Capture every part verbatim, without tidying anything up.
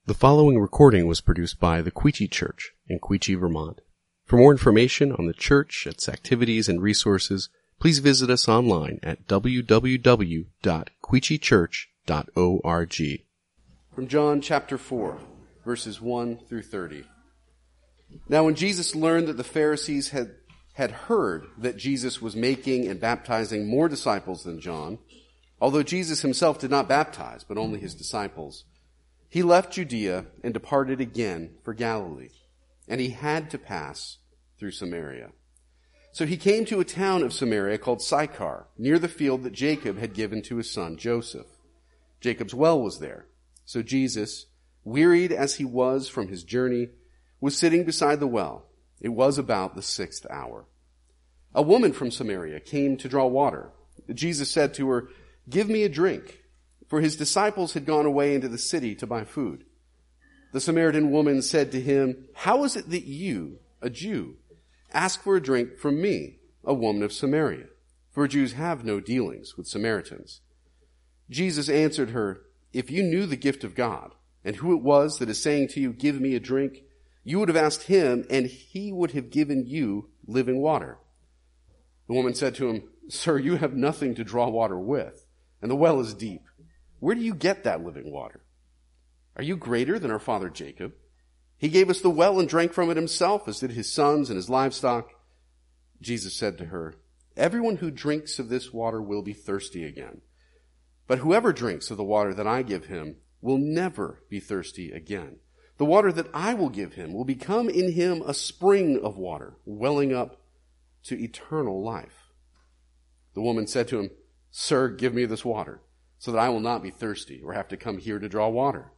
The following recording was produced by the Quechee Church in Quechee, Vermont. For more information on the church, its activities, and resources, please visit us online at w w w dot quechee church dot org. From John chapter four, verses one through thirty. Now when Jesus learned that the Pharisees had, had heard that Jesus was making and baptizing more disciples than John, although Jesus himself did not baptize, but only his disciples, he left Judea and departed again for Galilee, and he had to pass through Samaria. So he came to a town of Samaria called Sychar, near the field that Jacob had given to his son Joseph. Jacob's well was there. So Jesus, wearied as he was from his journey, was sitting beside the well. It was about the sixth hour. A woman from Samaria came to draw water. Jesus said to her, "Give me a drink," for his disciples had gone away into the city to buy food. The Samaritan woman said to him, "How is it that you, a Jew, ask for a drink from me, a woman of Samaria? For Jews have no dealings with Samaritans." Jesus answered her, "If you knew the gift of God, and who it was that is saying to you, 'Give me a drink,' you would have asked him, and he would have given you living water." The woman said to him, "Sir, you have nothing to draw water with, and the well is deep. Where do you get that living water? Are you greater than our father Jacob? He gave us the well and drank from it himself, as did his sons and his livestock." Jesus said to her, "Everyone who drinks of this water will be thirsty again. But whoever drinks of the water that I give him will never be thirsty again. The water that I will give him will become in him a spring of water, welling up to eternal life." The woman said to him, "Sir, give me this water, so that I will not be thirsty or have to come here to draw water."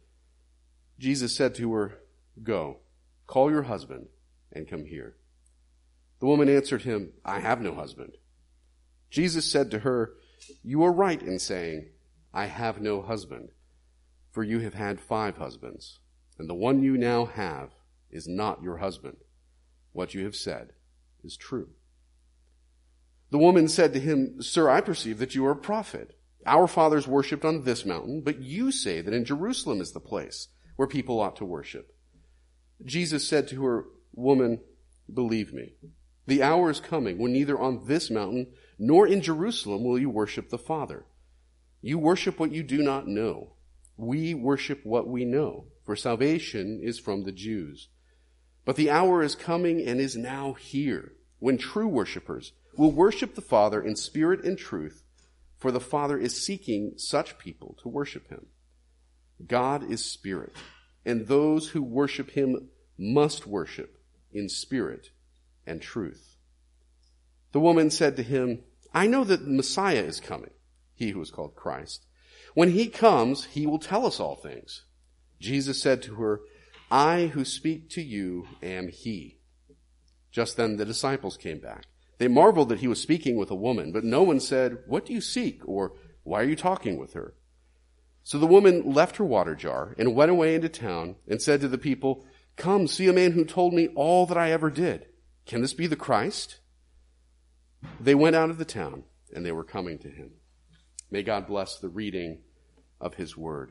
Jesus said to her, "Go, call your husband and come here." The woman answered him, "I have no husband." Jesus said to her, "You are right in saying, 'I have no husband,' for you have had five husbands, and the one you now have is not your husband. What you have said is true." The woman said to him, "Sir, I perceive that you are a prophet. Our fathers worshipped on this mountain, but you say that in Jerusalem is the place where people ought to worship." Jesus said to her, "Woman, believe me, the hour is coming when neither on this mountain nor in Jerusalem will you worship the Father. You worship what you do not know. We worship what we know, for salvation is from the Jews. But the hour is coming and is now here, when true worshipers will worship the Father in spirit and truth, for the Father is seeking such people to worship him. God is spirit, and those who worship him must worship in spirit and truth." The woman said to him, "I know that the Messiah is coming," he who is called Christ. "When he comes, he will tell us all things." Jesus said to her, "I who speak to you am he." Just then the disciples came back. They marveled that he was speaking with a woman, but no one said, "What do you seek?" or "Why are you talking with her?" So the woman left her water jar and went away into town and said to the people, "Come, see a man who told me all that I ever did. Can this be the Christ?" They went out of the town, and they were coming to him. May God bless the reading of his word.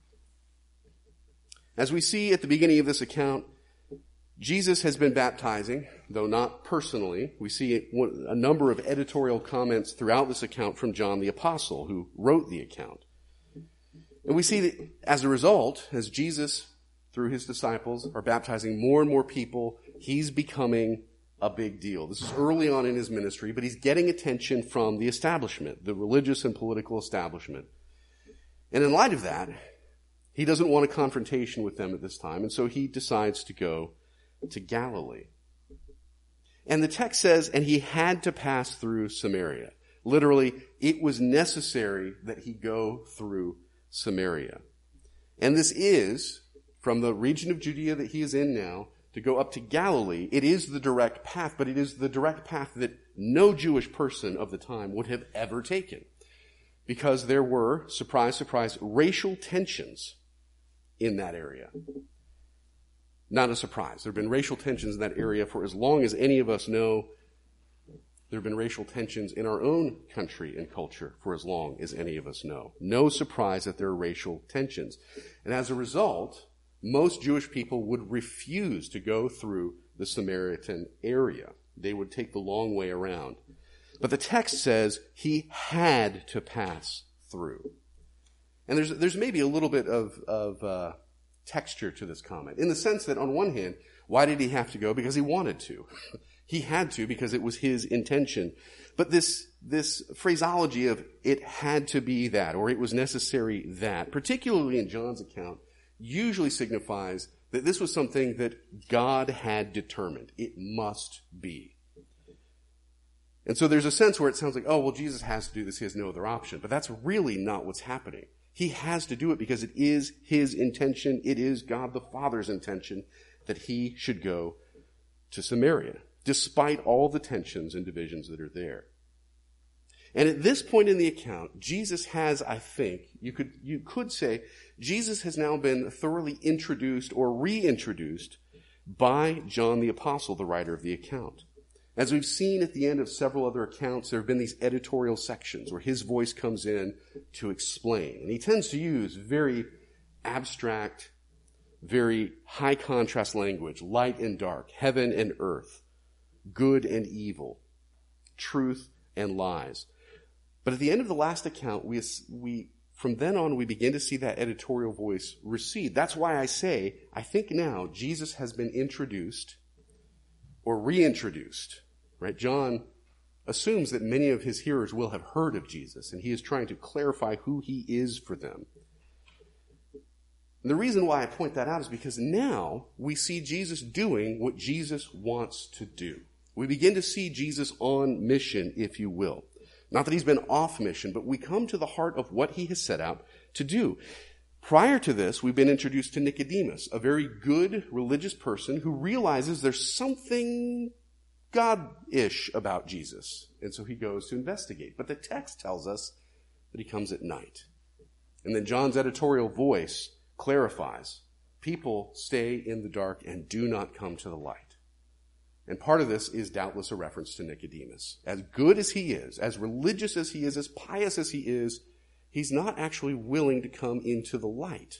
As we see at the beginning of this account, Jesus has been baptizing, though not personally. We see a number of editorial comments throughout this account from John the Apostle, who wrote the account. And we see that as a result, as Jesus, through his disciples, are baptizing more and more people, he's becoming a big deal. This is early on in his ministry, but he's getting attention from the establishment, the religious and political establishment. And in light of that, he doesn't want a confrontation with them at this time, and so he decides to go to Galilee. And the text says, and he had to pass through Samaria. Literally, it was necessary that he go through Samaria. And this is, from the region of Judea that he is in now, to go up to Galilee. It is the direct path, but it is the direct path that no Jewish person of the time would have ever taken. Because there were, surprise, surprise, racial tensions in that area. Not a surprise. There have been racial tensions in that area for as long as any of us know. There have been racial tensions in our own country and culture for as long as any of us know. No surprise that there are racial tensions. And as a result, most Jewish people would refuse to go through the Samaritan area. They would take the long way around. But the text says he had to pass through. And there's there's maybe a little bit of, of uh, texture to this comment, in the sense that on one hand, why did he have to go? Because he wanted to. He had to because it was his intention. But this this phraseology of it had to be that, or it was necessary that, particularly in John's account, usually signifies that this was something that God had determined. It must be. And so there's a sense where it sounds like, oh, well, Jesus has to do this. He has no other option. But that's really not what's happening. He has to do it because it is his intention. It is God the Father's intention that he should go to Samaria, despite all the tensions and divisions that are there. And at this point in the account, Jesus has, I think, you could, you could say, Jesus has now been thoroughly introduced or reintroduced by John the Apostle, the writer of the account. As we've seen at the end of several other accounts, there have been these editorial sections where his voice comes in to explain. And he tends to use very abstract, very high contrast language, light and dark, heaven and earth, good and evil, truth and lies. But at the end of the last account, we, we, from then on, we begin to see that editorial voice recede. That's why I say, I think now Jesus has been introduced or reintroduced, right? John assumes that many of his hearers will have heard of Jesus, and he is trying to clarify who he is for them. And the reason why I point that out is because now we see Jesus doing what Jesus wants to do. We begin to see Jesus on mission, if you will. Not that he's been off mission, but we come to the heart of what he has set out to do. Prior to this, we've been introduced to Nicodemus, a very good religious person who realizes there's something God-ish about Jesus. And so he goes to investigate. But the text tells us that he comes at night. And then John's editorial voice clarifies, people stay in the dark and do not come to the light. And part of this is doubtless a reference to Nicodemus. As good as he is, as religious as he is, as pious as he is, he's not actually willing to come into the light.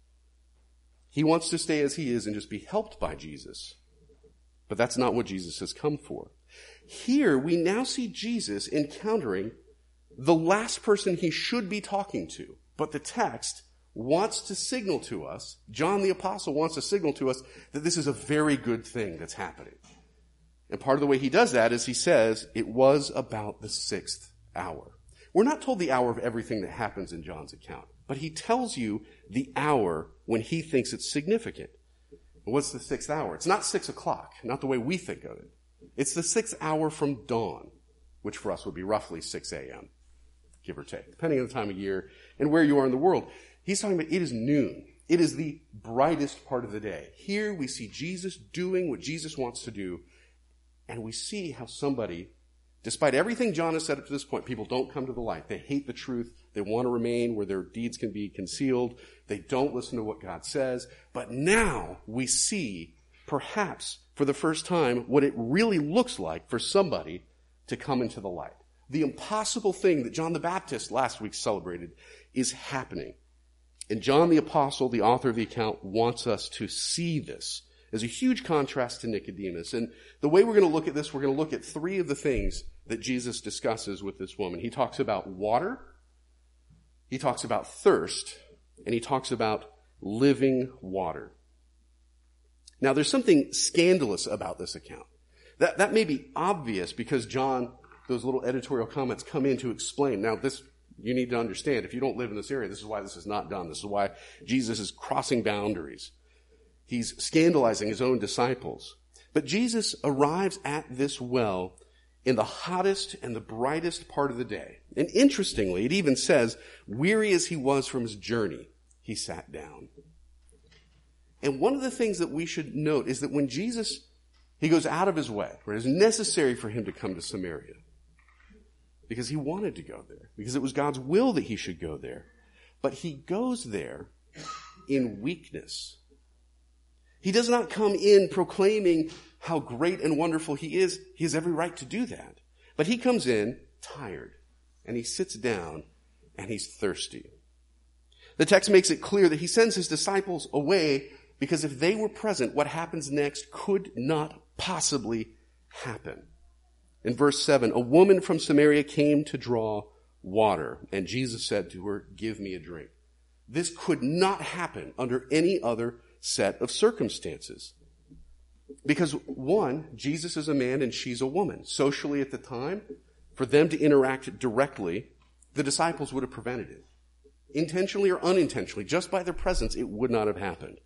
He wants to stay as he is and just be helped by Jesus. But that's not what Jesus has come for. Here we now see Jesus encountering the last person he should be talking to. But the text wants to signal to us, John the Apostle wants to signal to us, that this is a very good thing that's happening. And part of the way he does that is he says, it was about the sixth hour. We're not told the hour of everything that happens in John's account, but he tells you the hour when he thinks it's significant. What's the sixth hour? It's not six o'clock, not the way we think of it. It's the sixth hour from dawn, which for us would be roughly six a.m., give or take, depending on the time of year and where you are in the world. He's talking about it is noon. It is the brightest part of the day. Here we see Jesus doing what Jesus wants to do, and we see how somebody, despite everything John has said up to this point, people don't come to the light. They hate the truth. They want to remain where their deeds can be concealed. They don't listen to what God says. But now we see, perhaps for the first time, what it really looks like for somebody to come into the light. The impossible thing that John the Baptist last week celebrated is happening. And John the Apostle, the author of the account, wants us to see this. There's a huge contrast to Nicodemus. And the way we're going to look at this, we're going to look at three of the things that Jesus discusses with this woman. He talks about water, he talks about thirst, and he talks about living water. Now, there's something scandalous about this account. That, that may be obvious because John, those little editorial comments come in to explain. Now, this, you need to understand, if you don't live in this area, this is why this is not done. This is why Jesus is crossing boundaries. He's scandalizing his own disciples. But Jesus arrives at this well in the hottest and the brightest part of the day. And interestingly, it even says, weary as he was from his journey, he sat down. And one of the things that we should note is that when Jesus, he goes out of his way, where it is necessary for him to come to Samaria, because he wanted to go there, because it was God's will that he should go there. But he goes there in weakness. He does not come in proclaiming how great and wonderful he is. He has every right to do that. But he comes in tired, and he sits down, and he's thirsty. The text makes it clear that he sends his disciples away because if they were present, what happens next could not possibly happen. In verse seven, a woman from Samaria came to draw water, and Jesus said to her, "Give me a drink." This could not happen under any other set of circumstances. Because one, Jesus is a man and she's a woman. Socially at the time, for them to interact directly, the disciples would have prevented it. Intentionally or unintentionally, just by their presence, it would not have happened.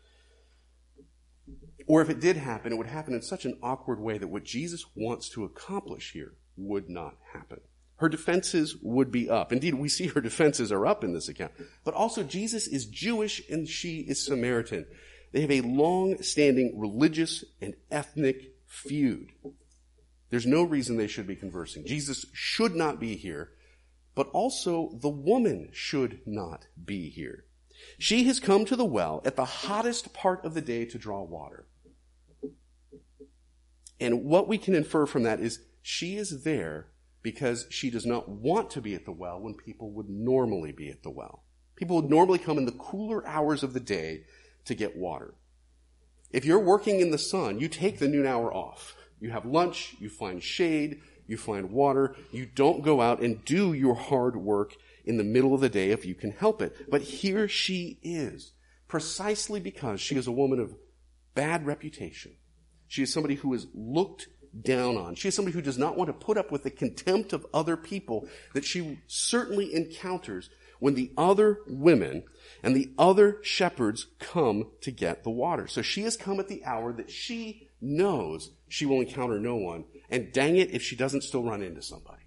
Or if it did happen, it would happen in such an awkward way that what Jesus wants to accomplish here would not happen. Her defenses would be up. Indeed, we see her defenses are up in this account. But also, Jesus is Jewish and she is Samaritan. They have a long-standing religious and ethnic feud. There's no reason they should be conversing. Jesus should not be here, but also the woman should not be here. She has come to the well at the hottest part of the day to draw water. And what we can infer from that is she is there because she does not want to be at the well when people would normally be at the well. People would normally come in the cooler hours of the day to get water. If you're working in the sun, you take the noon hour off. You have lunch, you find shade, you find water. You don't go out and do your hard work in the middle of the day if you can help it. But here she is, precisely because she is a woman of bad reputation. She is somebody who is looked down on. She is somebody who does not want to put up with the contempt of other people that she certainly encounters when the other women and the other shepherds come to get the water. So she has come at the hour that she knows she will encounter no one, and dang it if she doesn't still run into somebody.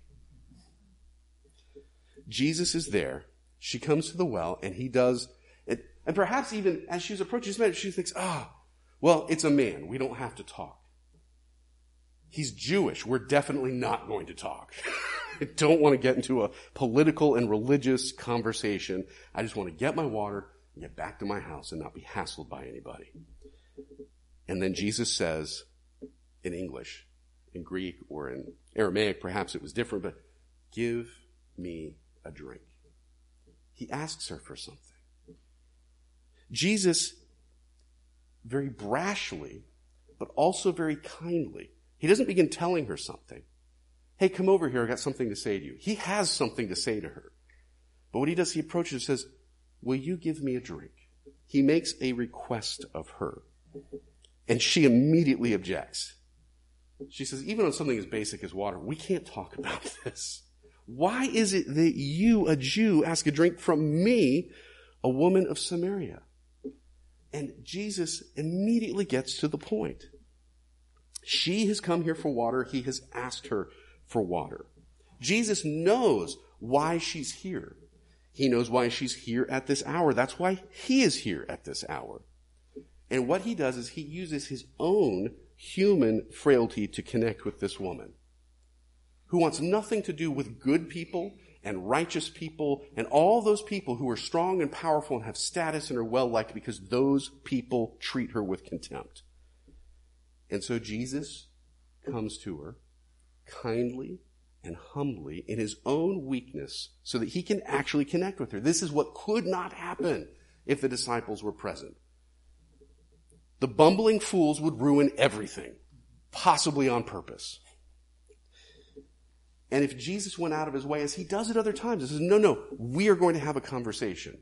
Jesus is there. She comes to the well, and he does it. And perhaps even as she's approaching this man, she thinks, ah, well, it's a man. We don't have to talk. He's Jewish. We're definitely not going to talk. I don't want to get into a political and religious conversation. I just want to get my water and get back to my house and not be hassled by anybody. And then Jesus says in English, in Greek or in Aramaic, perhaps it was different, but give me a drink. He asks her for something. Jesus, very brashly, but also very kindly, he doesn't begin telling her something. Hey, come over here, I got something to say to you. He has something to say to her. But what he does, he approaches and says, will you give me a drink? He makes a request of her. And she immediately objects. She says, even on something as basic as water, we can't talk about this. Why is it that you, a Jew, ask a drink from me, a woman of Samaria? And Jesus immediately gets to the point. She has come here for water. He has asked her for water. Jesus knows why she's here. He knows why she's here at this hour. That's why he is here at this hour. And what he does is he uses his own human frailty to connect with this woman, who wants nothing to do with good people and righteous people and all those people who are strong and powerful and have status and are well-liked, because those people treat her with contempt. And so Jesus comes to her kindly and humbly in his own weakness so that he can actually connect with her. This is what could not happen if the disciples were present. The bumbling fools would ruin everything, possibly on purpose. And if Jesus went out of his way, as he does at other times, he says, no, no, we are going to have a conversation.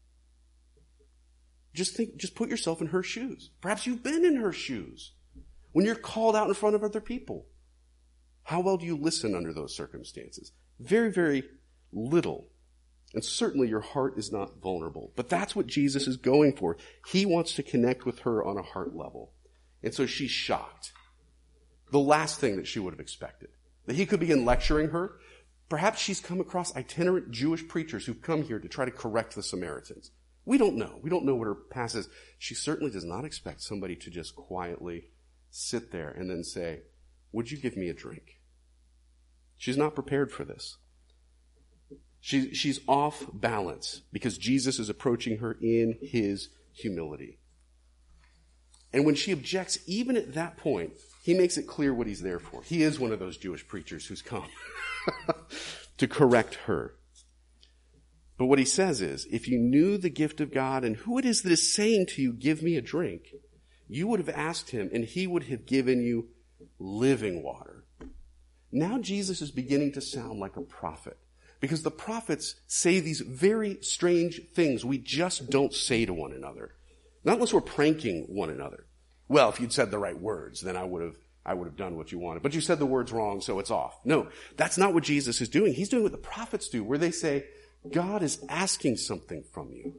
Just think, just put yourself in her shoes. Perhaps you've been in her shoes when you're called out in front of other people. How well do you listen under those circumstances? Very, very little. And certainly your heart is not vulnerable. But that's what Jesus is going for. He wants to connect with her on a heart level. And so she's shocked. The last thing that she would have expected. That he could begin lecturing her. Perhaps she's come across itinerant Jewish preachers who've come here to try to correct the Samaritans. We don't know. We don't know what her past is. She certainly does not expect somebody to just quietly sit there and then say, would you give me a drink? She's not prepared for this. She, she's off balance because Jesus is approaching her in his humility. And when she objects, even at that point, he makes it clear what he's there for. He is one of those Jewish preachers who's come to correct her. But what he says is, if you knew the gift of God and who it is that is saying to you, give me a drink, you would have asked him and he would have given you living water. Now Jesus is beginning to sound like a prophet, because the prophets say these very strange things we just don't say to one another. Not unless we're pranking one another. Well, if you'd said the right words, then I would have, I would have done what you wanted. But you said the words wrong, so it's off. No, that's not what Jesus is doing. He's doing what the prophets do, where they say, God is asking something from you.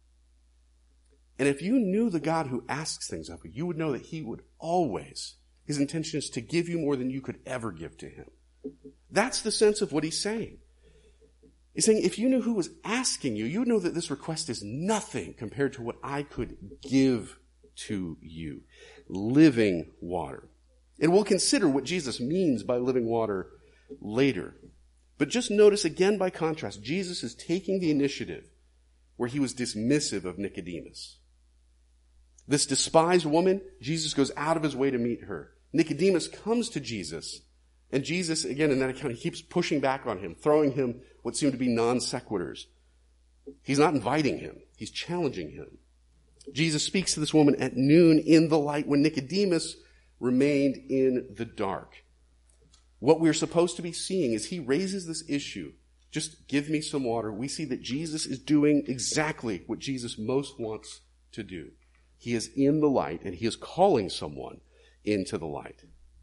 And if you knew the God who asks things of you, you would know that he would always, his intention is to give you more than you could ever give to him. That's the sense of what he's saying. He's saying, if you knew who was asking you, you would know that this request is nothing compared to what I could give to you. Living water. And we'll consider what Jesus means by living water later. But just notice again, by contrast, Jesus is taking the initiative where he was dismissive of Nicodemus. This despised woman, Jesus goes out of his way to meet her. Nicodemus comes to Jesus, and Jesus, again in that account, he keeps pushing back on him, throwing him what seem to be non sequiturs. He's not inviting him. He's challenging him. Jesus speaks to this woman at noon in the light when Nicodemus remained in the dark. What we're supposed to be seeing is he raises this issue. Just give me some water. We see that Jesus is doing exactly what Jesus most wants to do. He is in the light, and he is calling someone into the light.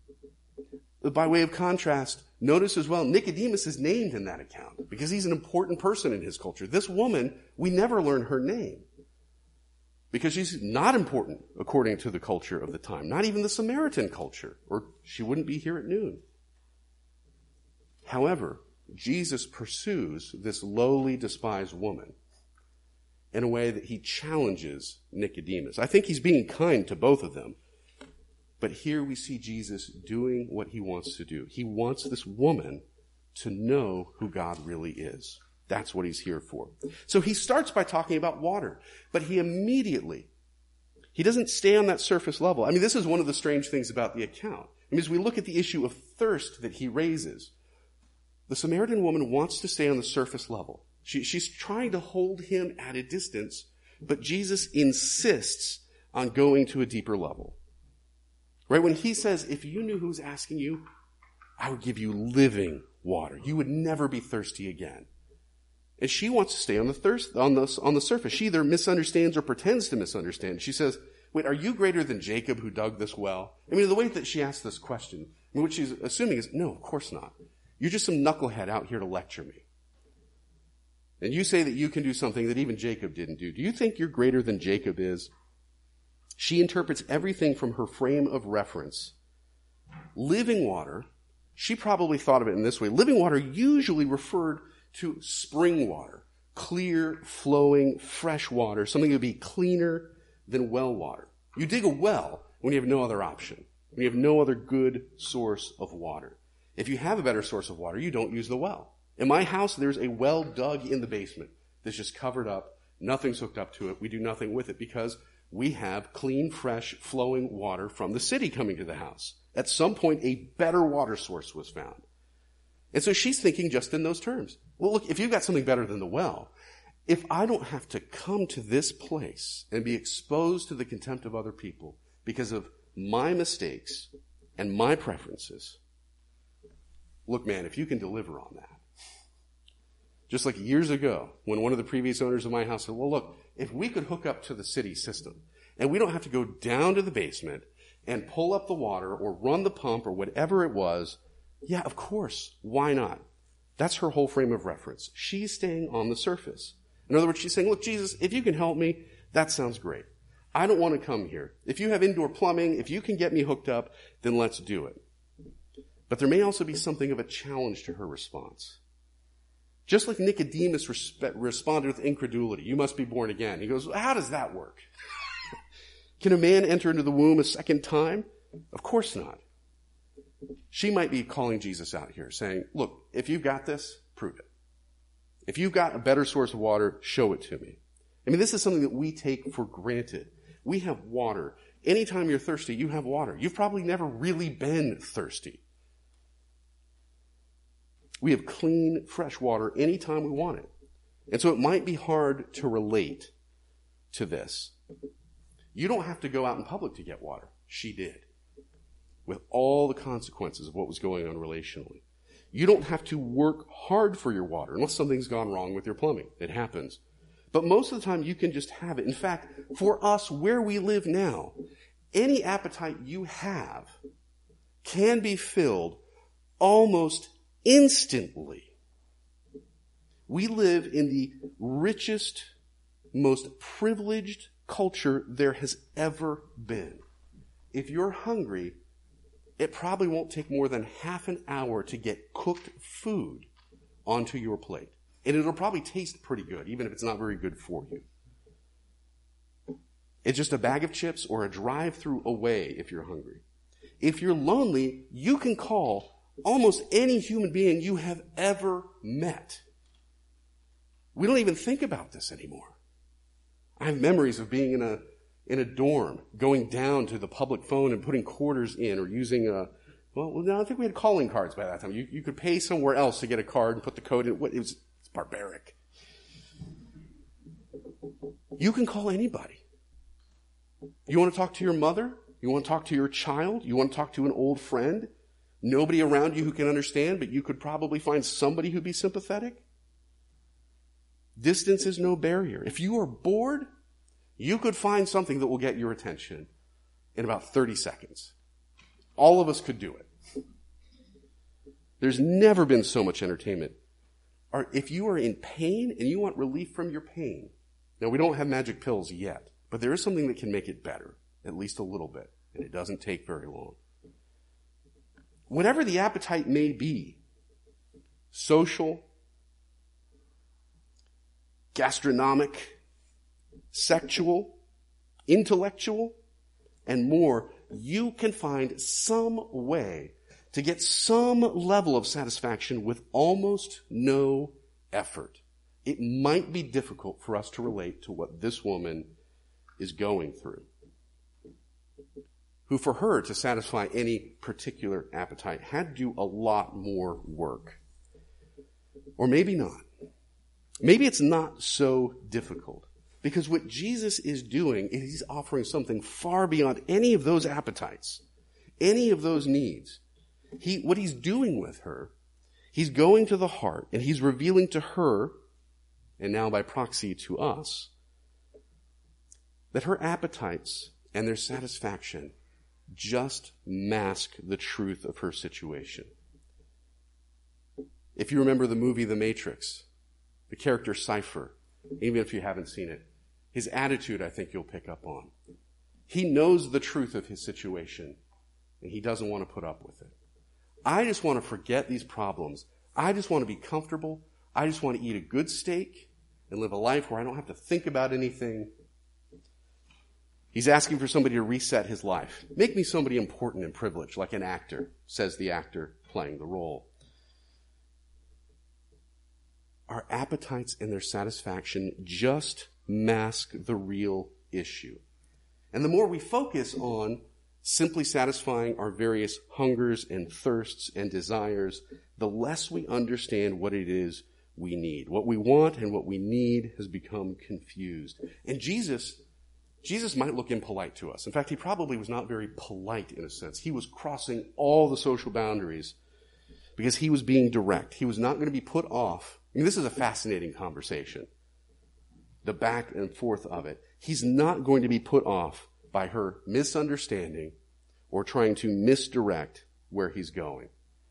By way of contrast, notice as well, Nicodemus is named in that account because he's an important person in his culture. This woman, we never learn her name because she's not important according to the culture of the time, not even the Samaritan culture, or she wouldn't be here at noon. However, Jesus pursues this lowly, despised woman in a way that he challenges Nicodemus. I think he's being kind to both of them. But here we see Jesus doing what he wants to do. He wants this woman to know who God really is. That's what he's here for. So he starts by talking about water, but he immediately, he doesn't stay on that surface level. I mean, this is one of the strange things about the account. I mean, as we look at the issue of thirst that he raises, the Samaritan woman wants to stay on the surface level. She, she's trying to hold him at a distance, but Jesus insists on going to a deeper level. Right? When he says, if you knew who's asking you, I would give you living water. You would never be thirsty again. And she wants to stay on the thirst, on the, on the surface. She either misunderstands or pretends to misunderstand. She says, wait, are you greater than Jacob who dug this well? I mean, the way that she asks this question, I mean, what she's assuming is, no, of course not. You're just some knucklehead out here to lecture me. And you say that you can do something that even Jacob didn't do. Do you think you're greater than Jacob is? She interprets everything from her frame of reference. Living water, she probably thought of it in this way. Living water usually referred to spring water, clear, flowing, fresh water, something that would be cleaner than well water. You dig a well when you have no other option, when you have no other good source of water. If you have a better source of water, you don't use the well. In my house, there's a well dug in the basement that's just covered up. Nothing's hooked up to it. We do nothing with it because we have clean, fresh, flowing water from the city coming to the house. At some point, a better water source was found. And so she's thinking just in those terms. Well, look, if you've got something better than the well, if I don't have to come to this place and be exposed to the contempt of other people because of my mistakes and my preferences, look, man, if you can deliver on that. Just like years ago, when one of the previous owners of my house said, well, look, if we could hook up to the city system and we don't have to go down to the basement and pull up the water or run the pump or whatever it was, yeah, of course, why not? That's her whole frame of reference. She's staying on the surface. In other words, she's saying, look, Jesus, if you can help me, that sounds great. I don't want to come here. If you have indoor plumbing, if you can get me hooked up, then let's do it. But there may also be something of a challenge to her response. Just like Nicodemus resp- responded with incredulity, you must be born again. He goes, how does that work? Can a man enter into the womb a second time? Of course not. She might be calling Jesus out here, saying, look, if you've got this, prove it. If you've got a better source of water, show it to me. I mean, this is something that we take for granted. We have water. Anytime you're thirsty, you have water. You've probably never really been thirsty. We have clean, fresh water anytime we want it. And so it might be hard to relate to this. You don't have to go out in public to get water. She did. With all the consequences of what was going on relationally. You don't have to work hard for your water unless something's gone wrong with your plumbing. It happens. But most of the time you can just have it. In fact, for us, where we live now, any appetite you have can be filled almost instantly. We live in the richest, most privileged culture there has ever been. If you're hungry, it probably won't take more than half an hour to get cooked food onto your plate. And it'll probably taste pretty good, even if it's not very good for you. It's just a bag of chips or a drive-through away if you're hungry. If you're lonely, you can call almost any human being you have ever met. We don't even think about this anymore. I have memories of being in a in a dorm, going down to the public phone and putting quarters in, or using a, well, no, I think we had calling cards by that time. You, you could pay somewhere else to get a card and put the code in. It was it's barbaric. You can call anybody. You want to talk to your mother? You want to talk to your child? You want to talk to an old friend? Nobody around you who can understand, but you could probably find somebody who'd be sympathetic? Distance is no barrier. If you are bored, you could find something that will get your attention in about thirty seconds. All of us could do it. There's never been so much entertainment. Or if you are in pain and you want relief from your pain, now we don't have magic pills yet, but there is something that can make it better, at least a little bit, and it doesn't take very long. Whatever the appetite may be, social, gastronomic, sexual, intellectual, and more, you can find some way to get some level of satisfaction with almost no effort. It might be difficult for us to relate to what this woman is going through, who for her to satisfy any particular appetite had to do a lot more work. Or maybe not. Maybe it's not so difficult. Because what Jesus is doing is he's offering something far beyond any of those appetites, any of those needs. He, what he's doing with her, he's going to the heart and he's revealing to her, and now by proxy to us, that her appetites and their satisfaction just mask the truth of her situation. If you remember the movie The Matrix, the character Cypher, even if you haven't seen it, his attitude, I think you'll pick up on. He knows the truth of his situation, and he doesn't want to put up with it. I just want to forget these problems. I just want to be comfortable. I just want to eat a good steak and live a life where I don't have to think about anything. He's asking for somebody to reset his life. Make me somebody important and privileged, like an actor, says the actor playing the role. Our appetites and their satisfaction just mask the real issue. And the more we focus on simply satisfying our various hungers and thirsts and desires, the less we understand what it is we need. What we want and what we need has become confused. And Jesus, Jesus might look impolite to us. In fact, he probably was not very polite in a sense. He was crossing all the social boundaries because he was being direct. He was not going to be put off. I mean, this is a fascinating conversation. The back and forth of it. He's not going to be put off by her misunderstanding or trying to misdirect where he's going.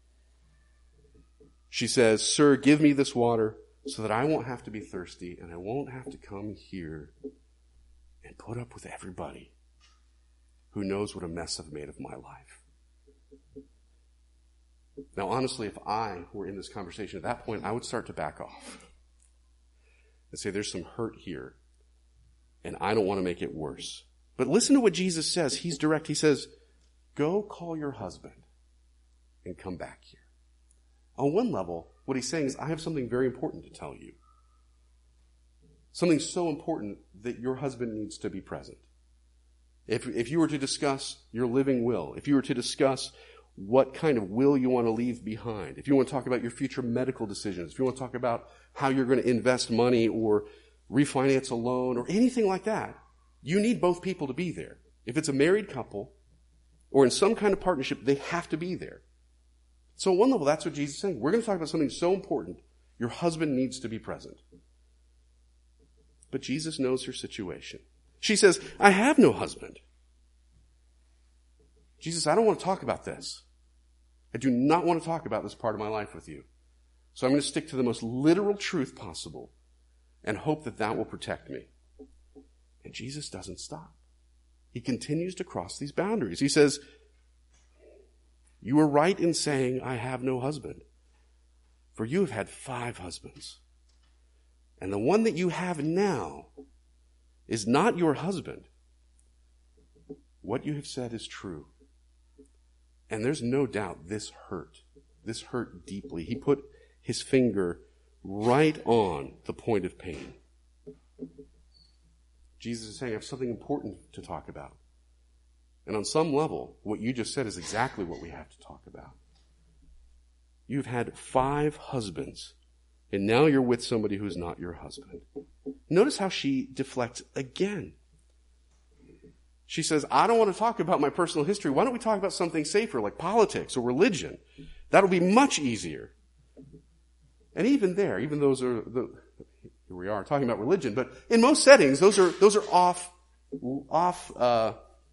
She says, "Sir, give me this water so that I won't have to be thirsty and I won't have to come here and put up with everybody who knows what a mess I've made of my life." Now, honestly, if I were in this conversation at that point, I would start to back off and say, there's some hurt here, and I don't want to make it worse. But listen to what Jesus says. He's direct. He says, go call your husband and come back here. On one level, what he's saying is, I have something very important to tell you. Something so important that your husband needs to be present. If, if you were to discuss your living will, if you were to discuss what kind of will you want to leave behind, if you want to talk about your future medical decisions, if you want to talk about how you're going to invest money or refinance a loan or anything like that, you need both people to be there. If it's a married couple or in some kind of partnership, they have to be there. So on one level, that's what Jesus is saying. We're going to talk about something so important. Your husband needs to be present. But Jesus knows her situation. She says, I have no husband. Jesus, I don't want to talk about this. I do not want to talk about this part of my life with you. So I'm going to stick to the most literal truth possible and hope that that will protect me. And Jesus doesn't stop. He continues to cross these boundaries. He says, you are right in saying I have no husband, for you have had five husbands. And the one that you have now is not your husband. What you have said is true. And there's no doubt this hurt. This hurt deeply. He put his finger right on the point of pain. Jesus is saying, I have something important to talk about. And on some level, what you just said is exactly what we have to talk about. You've had five husbands, and now you're with somebody who's not your husband. Notice how she deflects again. She says, I don't want to talk about my personal history. Why don't we talk about something safer, like politics or religion? That'll be much easier. And even there, even those are, the, here we are talking about religion, but in most settings, those are, those are off, off, uh,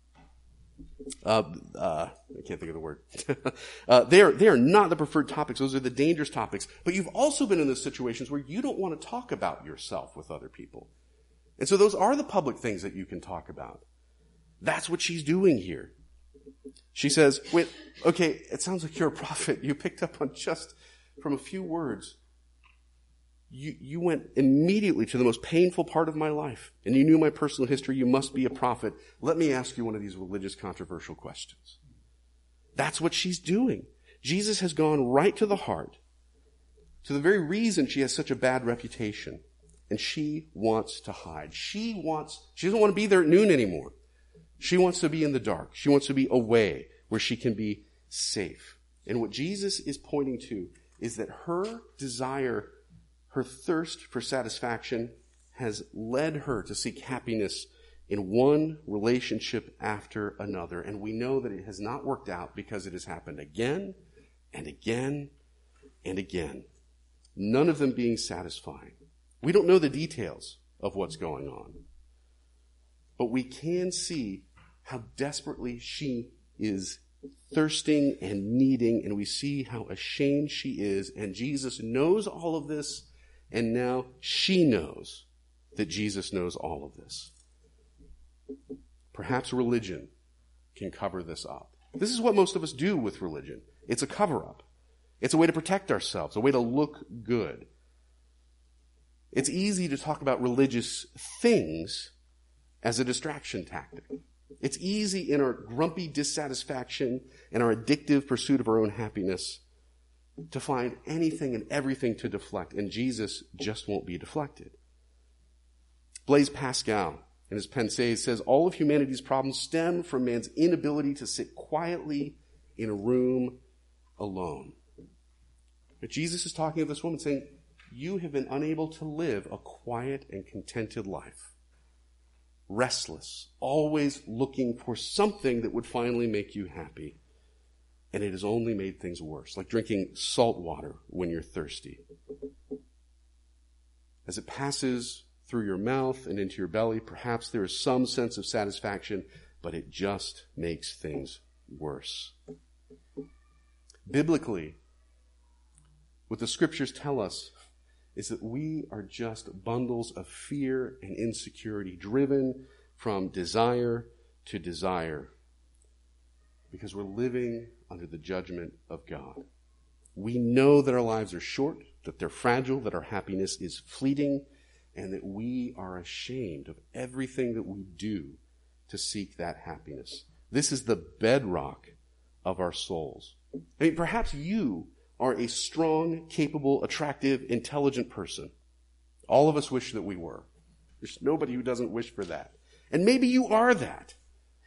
uh, uh, I can't think of the word. uh, they are, they are not the preferred topics. Those are the dangerous topics. But you've also been in those situations where you don't want to talk about yourself with other people. And so those are the public things that you can talk about. That's what she's doing here. She says, wait, okay, it sounds like you're a prophet. You picked up on just from a few words. You, you went immediately to the most painful part of my life, and you knew my personal history. You must be a prophet. Let me ask you one of these religious controversial questions. That's what she's doing. Jesus has gone right to the heart, to the very reason she has such a bad reputation, and she wants to hide. She wants, she doesn't want to be there at noon anymore. She wants to be in the dark. She wants to be away where she can be safe. And what Jesus is pointing to is that her desire, her thirst for satisfaction has led her to seek happiness in one relationship after another. And we know that it has not worked out because it has happened again and again and again. None of them being satisfying. We don't know the details of what's going on. But we can see how desperately she is thirsting and needing, and we see how ashamed she is. And Jesus knows all of this, and now she knows that Jesus knows all of this. Perhaps religion can cover this up. This is what most of us do with religion. It's a cover-up. It's a way to protect ourselves, a way to look good. It's easy to talk about religious things as a distraction tactic. It's easy in our grumpy dissatisfaction and our addictive pursuit of our own happiness to find anything and everything to deflect, and Jesus just won't be deflected. Blaise Pascal, in his Pensées, says, all of humanity's problems stem from man's inability to sit quietly in a room alone. But Jesus is talking to this woman saying, you have been unable to live a quiet and contented life. Restless, always looking for something that would finally make you happy. And it has only made things worse, like drinking salt water when you're thirsty. As it passes through your mouth and into your belly, perhaps there is some sense of satisfaction, but it just makes things worse. Biblically, what the scriptures tell us is that we are just bundles of fear and insecurity, driven from desire to desire, because we're living under the judgment of God. We know that our lives are short, that they're fragile, that our happiness is fleeting, and that we are ashamed of everything that we do to seek that happiness. This is the bedrock of our souls. I mean, perhaps you are a strong, capable, attractive, intelligent person. All of us wish that we were. There's nobody who doesn't wish for that. And maybe you are that.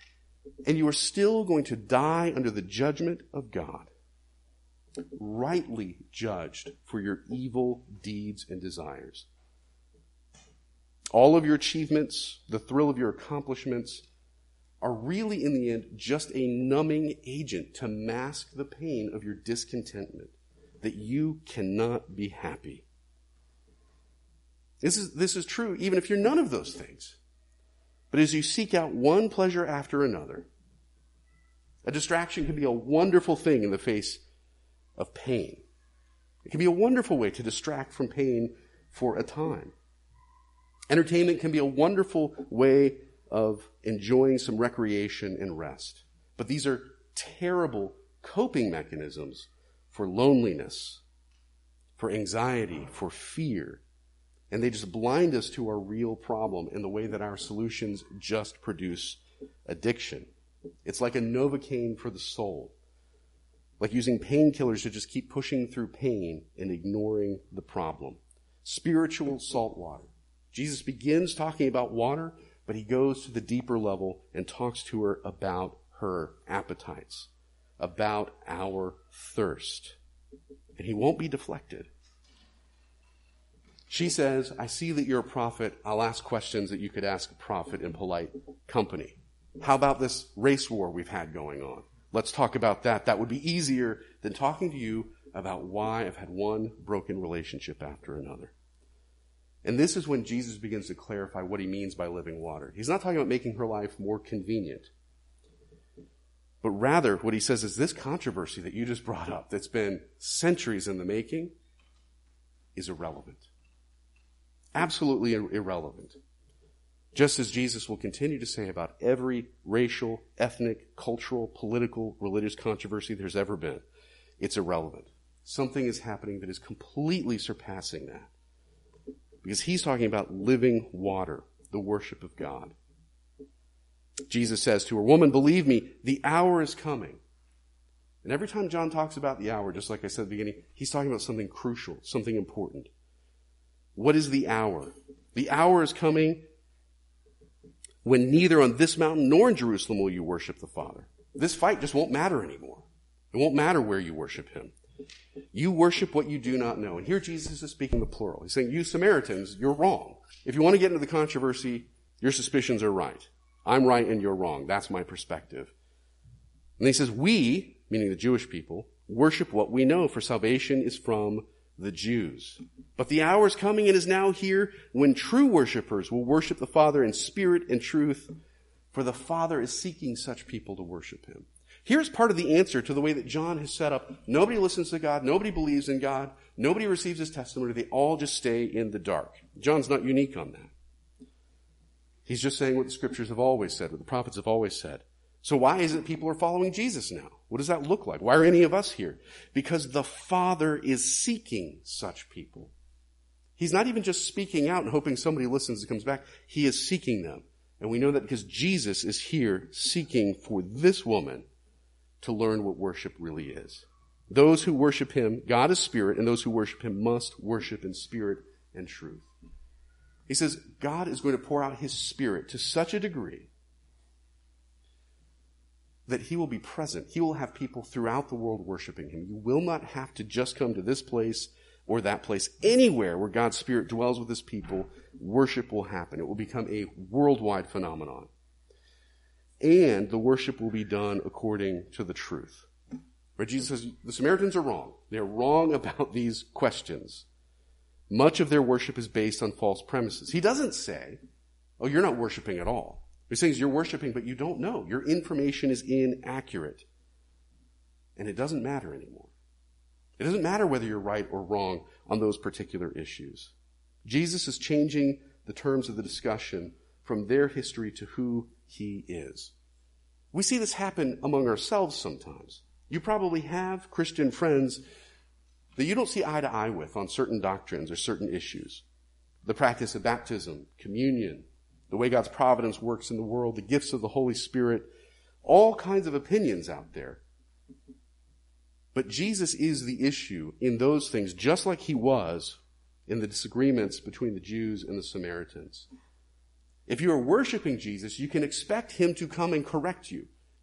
And you are still going to die under the judgment of God, rightly judged for your evil deeds and desires. All of your achievements, the thrill of your accomplishments, are really in the end just a numbing agent to mask the pain of your discontentment, that you cannot be happy. This is, this is true even if you're none of those things. But as you seek out one pleasure after another, a distraction can be a wonderful thing in the face of pain. It can be a wonderful way to distract from pain for a time. Entertainment can be a wonderful way of enjoying some recreation and rest. But these are terrible coping mechanisms for loneliness, for anxiety, for fear. And they just blind us to our real problem in the way that our solutions just produce addiction. It's like a Novocaine for the soul. Like using painkillers to just keep pushing through pain and ignoring the problem. Spiritual salt water. Jesus begins talking about water, but he goes to the deeper level and talks to her about her appetites, about our thirst. And he won't be deflected. She says, I see that you're a prophet. I'll ask questions that you could ask a prophet in polite company. How about this race war we've had going on? Let's talk about that. That would be easier than talking to you about why I've had one broken relationship after another. And this is when Jesus begins to clarify what he means by living water. He's not talking about making her life more convenient. But rather, what he says is this controversy that you just brought up, that's been centuries in the making, is irrelevant. Absolutely irrelevant. Just as Jesus will continue to say about every racial, ethnic, cultural, political, religious controversy there's ever been, it's irrelevant. Something is happening that is completely surpassing that. Because he's talking about living water, the worship of God. Jesus says to her, woman, believe me, the hour is coming. And every time John talks about the hour, just like I said at the beginning, he's talking about something crucial, something important. What is the hour? The hour is coming when neither on this mountain nor in Jerusalem will you worship the Father. This fight just won't matter anymore. It won't matter where you worship him. You worship what you do not know. And here Jesus is speaking the plural. He's saying, you Samaritans, you're wrong. If you want to get into the controversy, your suspicions are right. I'm right and you're wrong. That's my perspective. And he says, we, meaning the Jewish people, worship what we know, for salvation is from the Jews. But the hour is coming and is now here when true worshipers will worship the Father in spirit and truth, for the Father is seeking such people to worship him. Here's part of the answer to the way that John has set up. Nobody listens to God. Nobody believes in God. Nobody receives his testimony. They all just stay in the dark. John's not unique on that. He's just saying what the scriptures have always said, what the prophets have always said. So why is it people are following Jesus now? What does that look like? Why are any of us here? Because the Father is seeking such people. He's not even just speaking out and hoping somebody listens and comes back. He is seeking them. And we know that because Jesus is here seeking for this woman to learn what worship really is. Those who worship him, God is spirit, and those who worship him must worship in spirit and truth. He says God is going to pour out his spirit to such a degree that he will be present. He will have people throughout the world worshiping him. You will not have to just come to this place or that place. Anywhere where God's spirit dwells with his people, worship will happen. It will become a worldwide phenomenon. And the worship will be done according to the truth. But Jesus says the Samaritans are wrong. They're wrong about these questions. Much of their worship is based on false premises. He doesn't say, oh, you're not worshiping at all. He says you're worshiping, but you don't know. Your information is inaccurate. And it doesn't matter anymore. It doesn't matter whether you're right or wrong on those particular issues. Jesus is changing the terms of the discussion from their history to who he is. We see this happen among ourselves sometimes. You probably have Christian friends that you don't see eye to eye with on certain doctrines or certain issues. The practice of baptism, communion, the way God's providence works in the world, the gifts of the Holy Spirit, all kinds of opinions out there. But Jesus is the issue in those things, just like he was in the disagreements between the Jews and the Samaritans. If you are worshiping Jesus, you can expect him to come and correct you.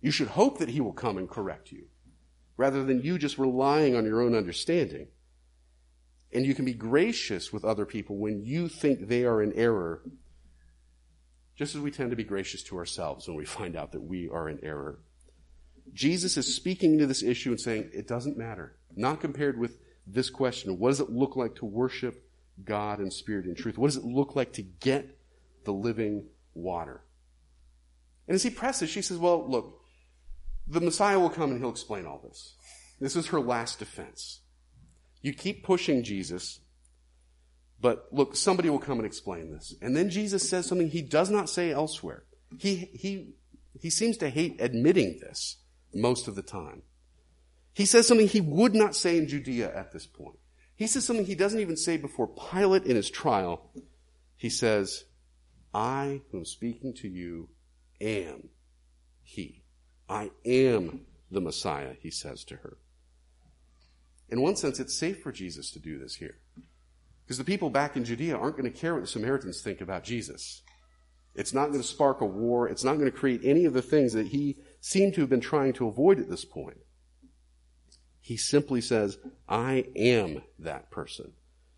You should hope that he will come and correct you, rather than you just relying on your own understanding. And you can be gracious with other people when you think they are in error, just as we tend to be gracious to ourselves when we find out that we are in error. Jesus is speaking to this issue and saying, it doesn't matter. Not compared with this question, what does it look like to worship God in spirit and truth? What does it look like to get the living water? And as he presses, she says, well, look, the Messiah will come and he'll explain all this. This is her last defense. You keep pushing Jesus, but look, somebody will come and explain this. And then Jesus says something he does not say elsewhere. He, he, he seems to hate admitting this most of the time. He says something he would not say in Judea at this point. He says something he doesn't even say before Pilate in his trial. He says, I who am speaking to you am he. I am the Messiah, he says to her. In one sense, it's safe for Jesus to do this here. Because the people back in Judea aren't going to care what the Samaritans think about Jesus. It's not going to spark a war. It's not going to create any of the things that he seemed to have been trying to avoid at this point. He simply says, I am that person.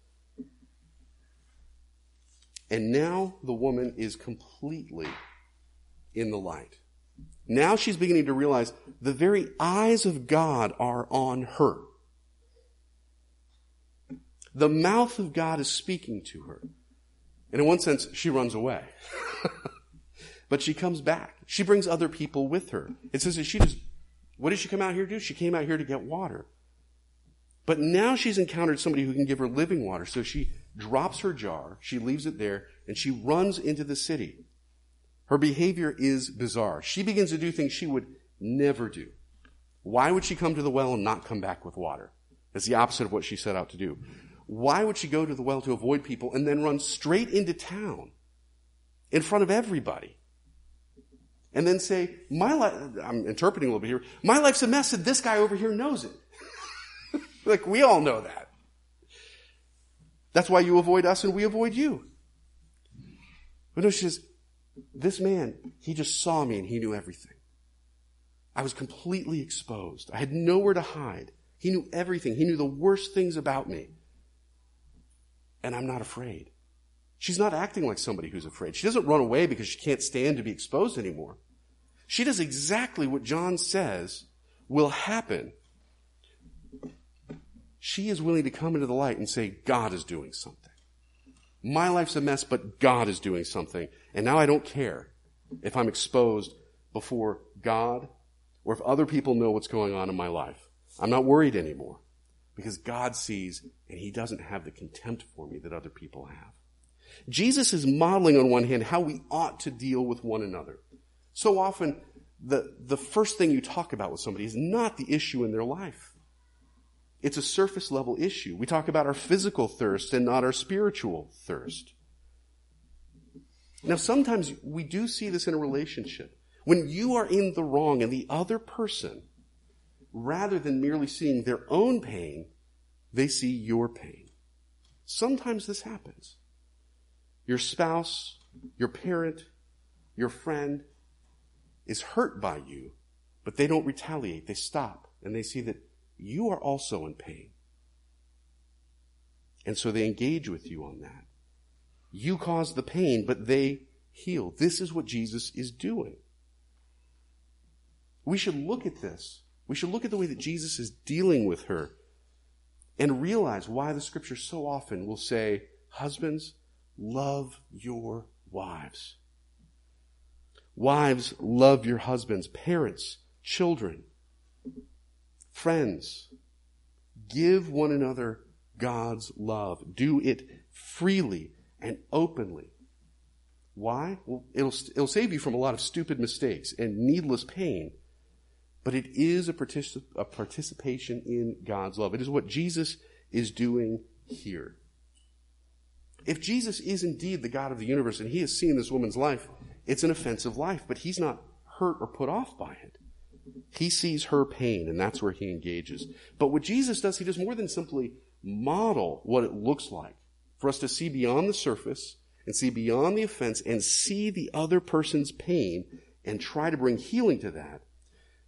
And now the woman is completely in the light. Now she's beginning to realize the very eyes of God are on her. The mouth of God is speaking to her. And in one sense, she runs away. But she comes back. She brings other people with her. It says that she just, what did she come out here to do? She came out here to get water. But now she's encountered somebody who can give her living water. So she drops her jar, she leaves it there, and she runs into the city. Her behavior is bizarre. She begins to do things she would never do. Why would she come to the well and not come back with water? It's the opposite of what she set out to do. Why would she go to the well to avoid people and then run straight into town in front of everybody? And then say, my life, I'm interpreting a little bit here, my life's a mess and this guy over here knows it. Like, we all know that. That's why you avoid us and we avoid you. But no, she says, this man, he just saw me and he knew everything. I was completely exposed. I had nowhere to hide. He knew everything. He knew the worst things about me. And I'm not afraid. She's not acting like somebody who's afraid. She doesn't run away because she can't stand to be exposed anymore. She does exactly what John says will happen. She is willing to come into the light and say, God is doing something. My life's a mess, but God is doing something. And now I don't care if I'm exposed before God or if other people know what's going on in my life. I'm not worried anymore because God sees and he doesn't have the contempt for me that other people have. Jesus is modeling on one hand how we ought to deal with one another. So often the, the first thing you talk about with somebody is not the issue in their life. It's a surface level issue. We talk about our physical thirst and not our spiritual thirst. Now, sometimes we do see this in a relationship. When you are in the wrong and the other person, rather than merely seeing their own pain, they see your pain. Sometimes this happens. Your spouse, your parent, your friend is hurt by you, but they don't retaliate. They stop and they see that you are also in pain. And so they engage with you on that. You caused the pain, but they heal. This is what Jesus is doing. We should look at this. We should look at the way that Jesus is dealing with her and realize why the scripture so often will say, husbands, love your wives. Wives, love your husbands. Parents, children, friends, give one another God's love. Do it freely and openly. Why? Well, it'll, it'll save you from a lot of stupid mistakes and needless pain. But it is a, particip- a participation in God's love. It is what Jesus is doing here. If Jesus is indeed the God of the universe and he has seen this woman's life, it's an offensive life, but he's not hurt or put off by it. He sees her pain, and that's where he engages. But what Jesus does, he does more than simply model what it looks like for us to see beyond the surface and see beyond the offense and see the other person's pain and try to bring healing to that.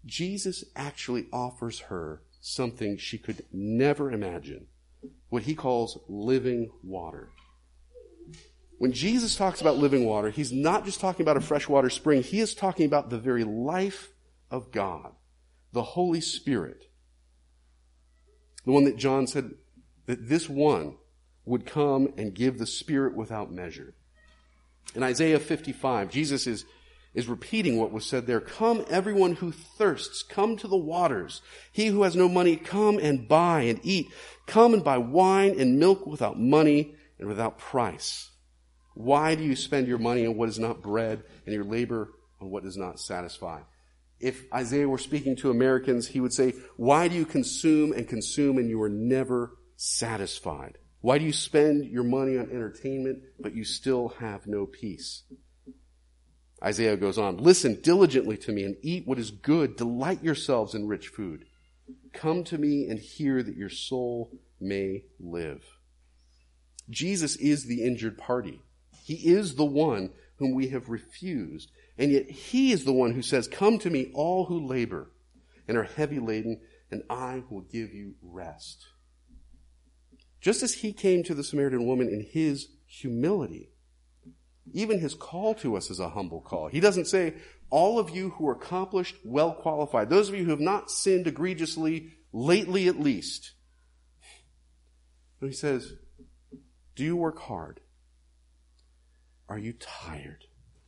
Jesus actually offers her something she could never imagine, what he calls living water. When Jesus talks about living water, he's not just talking about a freshwater spring. He is talking about the very life of God, the Holy Spirit. The one that John said that this one would come and give the Spirit without measure. In Isaiah fifty-five, Jesus is, is repeating what was said there. Come, everyone who thirsts, come to the waters. He who has no money, come and buy and eat. Come and buy wine and milk without money and without price. Why do you spend your money on what is not bread and your labor on what does not satisfy? If Isaiah were speaking to Americans, he would say, why do you consume and consume and you are never satisfied? Why do you spend your money on entertainment, but you still have no peace? Isaiah goes on, listen diligently to me and eat what is good. Delight yourselves in rich food. Come to me and hear that your soul may live. Jesus is the injured party. He is the one whom we have refused. And yet he is the one who says, come to me, all who labor and are heavy laden, and I will give you rest. Just as he came to the Samaritan woman in his humility, even his call to us is a humble call. He doesn't say, all of you who are accomplished, well qualified, those of you who have not sinned egregiously, lately at least. But he says, do you work hard? Are you tired?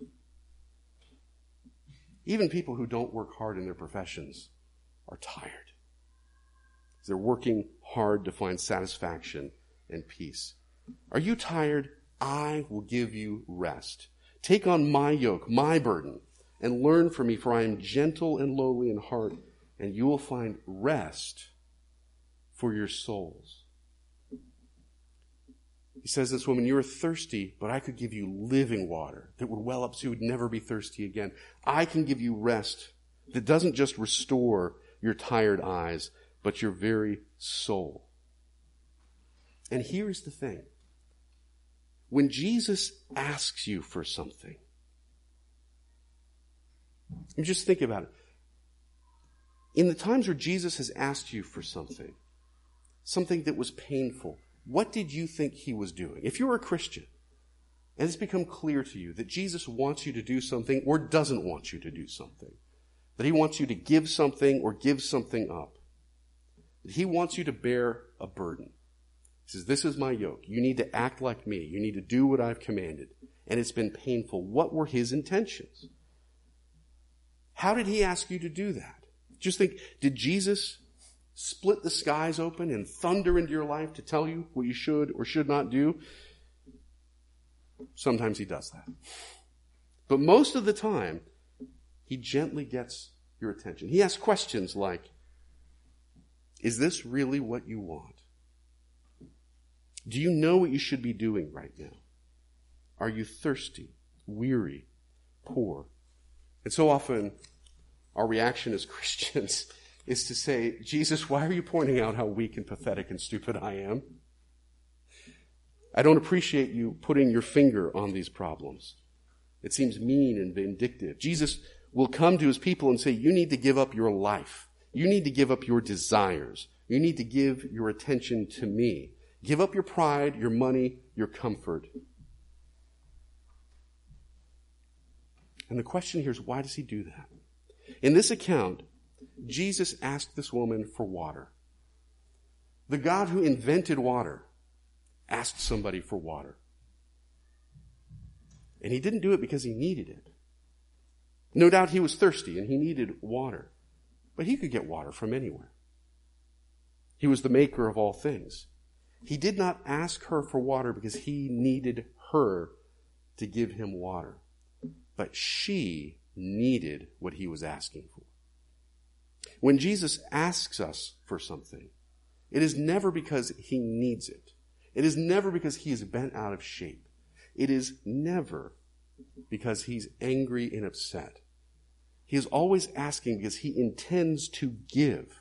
Even people who don't work hard in their professions are tired. They're working hard to find satisfaction and peace. Are you tired? I will give you rest. Take on my yoke, my burden, and learn from me, for I am gentle and lowly in heart, and you will find rest for your souls. He says to this woman, you are thirsty, but I could give you living water that would well up so you would never be thirsty again. I can give you rest that doesn't just restore your tired eyes, but your very soul. And here's the thing. When Jesus asks you for something, you just think about it. In the times where Jesus has asked you for something, something that was painful, what did you think he was doing? If you're a Christian, and it's become clear to you that Jesus wants you to do something or doesn't want you to do something, that he wants you to give something or give something up, that he wants you to bear a burden. He says, this is my yoke. You need to act like me. You need to do what I've commanded. And it's been painful. What were his intentions? How did he ask you to do that? Just think, did Jesus split the skies open and thunder into your life to tell you what you should or should not do? Sometimes he does that. But most of the time, he gently gets your attention. He asks questions like, is this really what you want? Do you know what you should be doing right now? Are you thirsty, weary, poor? And so often, our reaction as Christians is to say, Jesus, why are you pointing out how weak and pathetic and stupid I am? I don't appreciate you putting your finger on these problems. It seems mean and vindictive. Jesus will come to his people and say, you need to give up your life. You need to give up your desires. You need to give your attention to me. Give up your pride, your money, your comfort. And the question here is, why does he do that? In this account, Jesus asked this woman for water. The God who invented water asked somebody for water. And he didn't do it because he needed it. No doubt he was thirsty and he needed water. But he could get water from anywhere. He was the maker of all things. He did not ask her for water because he needed her to give him water. But she needed what he was asking for. When Jesus asks us for something, it is never because he needs it. It is never because he is bent out of shape. It is never because he's angry and upset. He is always asking because he intends to give.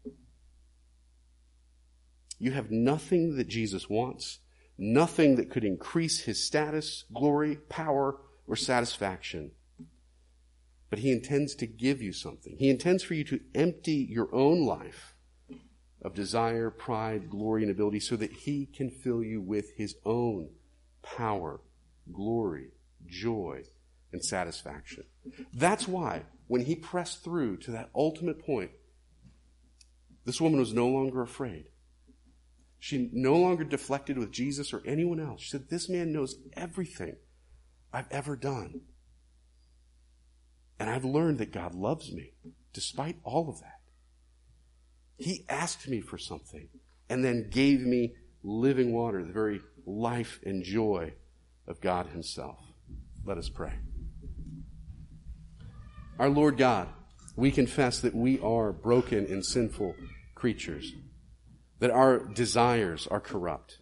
You have nothing that Jesus wants, nothing that could increase his status, glory, power, or satisfaction. but he intends to give you something. He intends for you to empty your own life of desire, pride, glory, and ability so that he can fill you with his own power, glory, joy, and satisfaction. That's why when he pressed through to that ultimate point, this woman was no longer afraid. She no longer deflected with Jesus or anyone else. She said, this man knows everything I've ever done. And I've learned that God loves me despite all of that. He asked me for something and then gave me living water, the very life and joy of God himself. Let us pray. Our Lord God, we confess that we are broken and sinful creatures, that our desires are corrupt,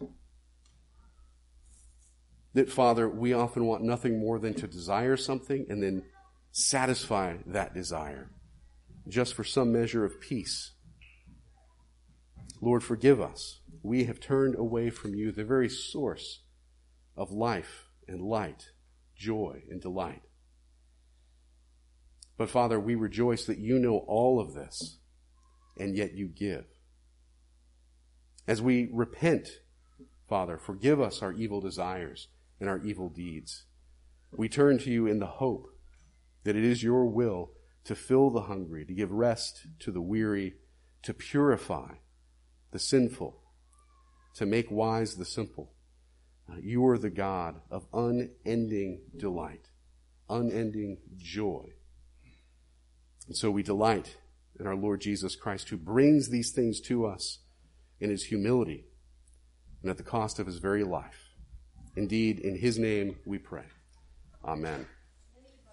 that, Father, we often want nothing more than to desire something and then satisfy that desire just for some measure of peace. Lord, forgive us. We have turned away from you, the very source of life and light, joy and delight. But Father, we rejoice that you know all of this, and yet you give. As we repent, Father, forgive us our evil desires and our evil deeds. We turn to you in the hope that it is your will to fill the hungry, to give rest to the weary, to purify the sinful, to make wise the simple. Uh, you are the God of unending delight, unending joy. And so we delight in our Lord Jesus Christ, who brings these things to us in his humility and at the cost of his very life. Indeed, in his name we pray. Amen.